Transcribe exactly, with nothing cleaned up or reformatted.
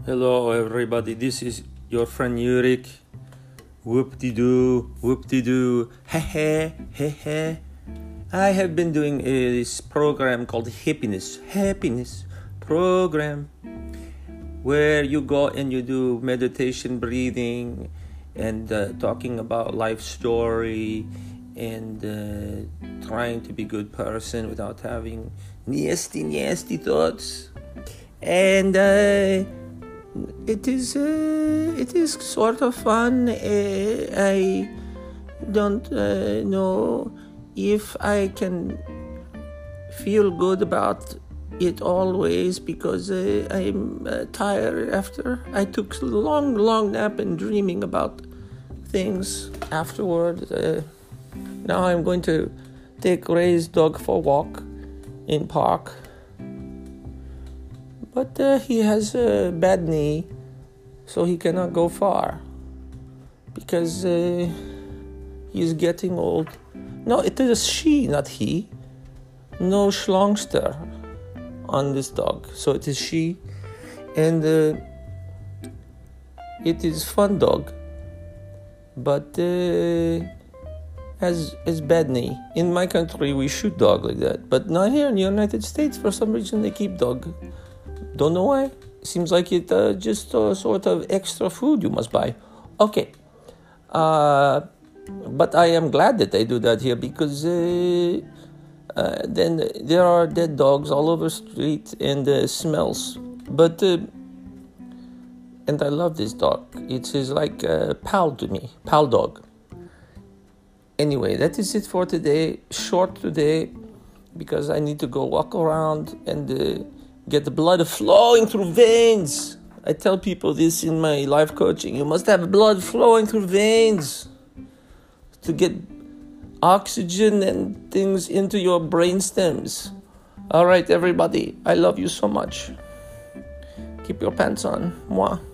Hello everybody, this is your friend Yurik. Whoop-de-doo, whoop-de-doo, heh heh. I have been doing uh, this program called Happiness, Happiness Program, where you go and you do meditation, breathing, and uh, talking about life story, and uh, trying to be a good person without having nasty, nasty thoughts. And uh, it is uh, it is sort of fun. Uh, I don't uh, know if I can feel good about it always because uh, I'm uh, tired after I took a long, long nap and dreaming about things afterward. Uh, now I'm going to take Ray's dog for a walk in park. But uh, he has a bad knee, so he cannot go far because uh, he's getting old. No, it is she, not he. No schlongster on this dog, so it is she. And uh, it is fun dog, but uh, has, has bad knee. In my country, we shoot dog like that, but not here in the United States. For some reason, they keep dog. Don't know why. Seems like it uh, just uh, sort of extra food you must buy. Okay. Uh, but I am glad that they do that here because uh, uh, then there are dead dogs all over the street and uh, smells. But, uh, and I love this dog. It is like a pal to me. Pal dog. Anyway, that is it for today. Short today because I need to go walk around and... Uh, get the blood flowing through veins. I tell people this in my life coaching. You must have blood flowing through veins to get oxygen and things into your brain stems. All right, everybody. I love you so much. Keep your pants on. Mwah.